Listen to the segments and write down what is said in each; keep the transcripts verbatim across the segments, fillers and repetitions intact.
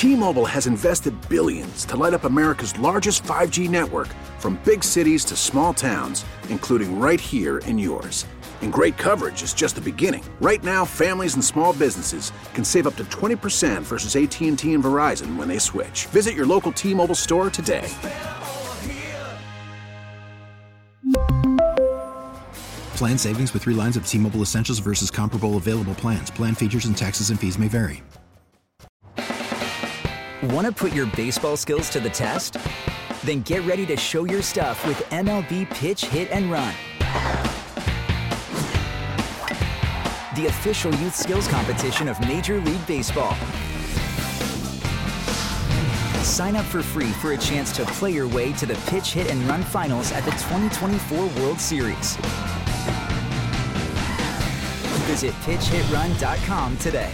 T-Mobile has invested billions to light up America's largest five G network, from big cities to small towns, including right here in yours. And great coverage is just the beginning. Right now, families and small businesses can save up to twenty percent versus A T and T and Verizon when they switch. Visit your local T-Mobile store today. Plan savings with three lines of T-Mobile Essentials versus comparable available plans. Plan features and taxes and fees may vary. Want to put your baseball skills to the test? Then get ready to show your stuff with M L B Pitch, Hit, and Run. The official youth skills competition of Major League Baseball. Sign up for free for a chance to play your way to the Pitch, Hit, and Run finals at the twenty twenty-four World Series. Visit pitch hit run dot com today.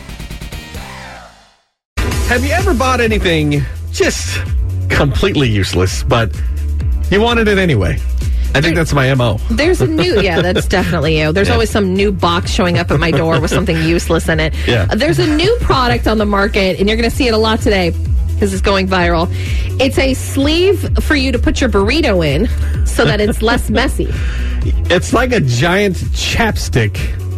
Have you ever bought anything just completely useless, but you wanted it anyway? I think that's my M O. There's a new, yeah, that's definitely you. There's yeah. always some new box showing up at my door with something useless in it. Yeah. There's a new product on the market, and you're going to see it a lot today because it's going viral. It's a sleeve for you to put your burrito in so that it's less messy. It's like a giant chapstick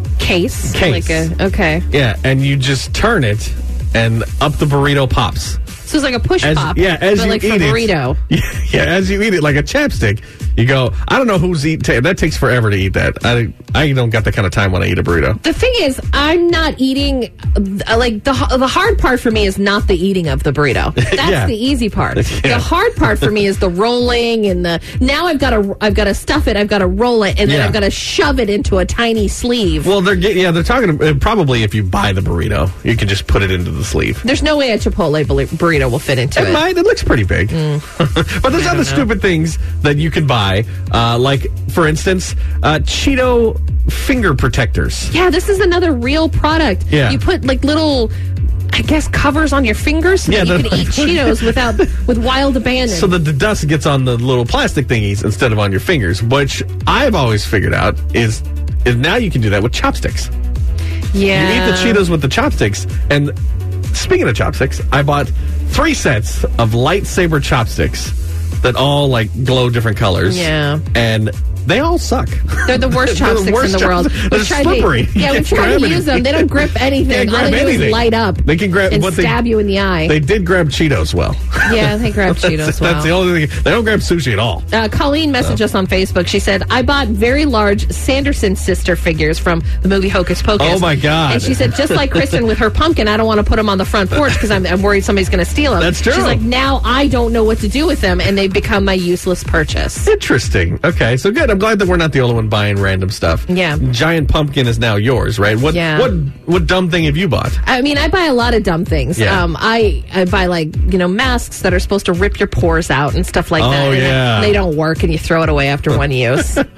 case. Case. Like a, okay. Yeah, and you just turn it, and up the burrito pops. So it's like a push as, pop, yeah, as but you like eat for burrito. It, yeah, yeah, as you eat it like a chapstick, you go, I don't know who's eating, that takes forever to eat that. I, I don't got that kind of time when I eat a burrito. The thing is, I'm not eating, uh, like, the the hard part for me is not the eating of the burrito. That's yeah. the easy part. Yeah. The hard part for me is the rolling and the, now I've got to, I've got to stuff it, I've got to roll it, and then yeah. I've got to shove it into a tiny sleeve. Well, they're yeah, they're talking, uh, probably if you buy the burrito, you can just put it into the sleeve. There's no way a Chipotle burrito will fit into it. It might. It looks pretty big. Mm. But there's other stupid things that you can buy, uh, like, for instance, uh, Cheeto finger protectors. Yeah, this is another real product. Yeah. You put, like, little, I guess, covers on your fingers so yeah, that you can eat Cheetos without with wild abandon. So that the dust gets on the little plastic thingies instead of on your fingers, which I've always figured out is, is now you can do that with chopsticks. Yeah. You eat the Cheetos with the chopsticks, and speaking of chopsticks, I bought three sets of lightsaber chopsticks that all, like, glow different colors. Yeah. And they all suck. They're the worst They're chopsticks the worst in the world. Chopsticks. They're slippery. To, yeah, we tried to use them. They don't grip anything. Can't grab all they anything. do is light up they can grab, and but stab they, you in the eye. They did grab Cheetos well. Yeah, they grab Cheetos that's, well. That's the only thing. They don't grab sushi at all. Uh, Colleen messaged so. us on Facebook. She said, I bought very large Sanderson sister figures from the movie Hocus Pocus. Oh, my God. And she said, just like Kristen with her pumpkin, I don't want to put them on the front porch because I'm, I'm worried somebody's going to steal them. That's true. She's like, now I don't know what to do with them, and they've become my useless purchase. Interesting. Okay, so good. I'm glad that we're not the only one buying random stuff. Yeah. Giant pumpkin is now yours, right? What yeah. what what dumb thing have you bought? I mean, I buy a lot of dumb things. Yeah. Um, I, I buy, like, you know, masks that are supposed to rip your pores out and stuff like oh, that. Oh, yeah. They don't work, and you throw it away after one use. But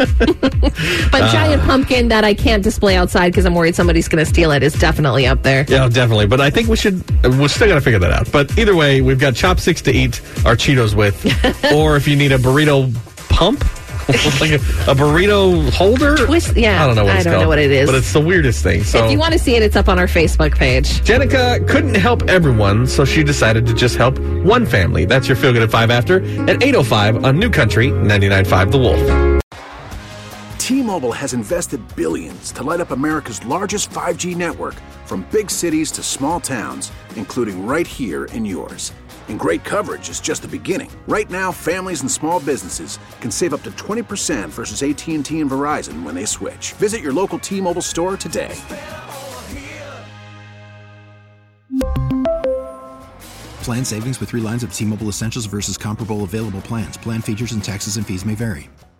uh, giant pumpkin that I can't display outside because I'm worried somebody's going to steal it is definitely up there. Yeah, definitely. But I think we should, we're still got to figure that out. But either way, we've got chopsticks to eat our Cheetos with. Or if you need a burrito pump, like a, a burrito holder? Twist, yeah. I don't know what I it's don't called. know what it is. But it's the weirdest thing. So if you want to see it, it's up on our Facebook page. Jenica couldn't help everyone, so she decided to just help one family. That's your Feel Good at five after at eight oh five on New Country ninety-nine point five The Wolf. T-Mobile has invested billions to light up America's largest five G network, from big cities to small towns, including right here in yours. And great coverage is just the beginning. Right now, families and small businesses can save up to twenty percent versus A T and T and Verizon when they switch. Visit your local T-Mobile store today. Plan savings with three lines of T-Mobile Essentials versus comparable available plans. Plan features and taxes and fees may vary.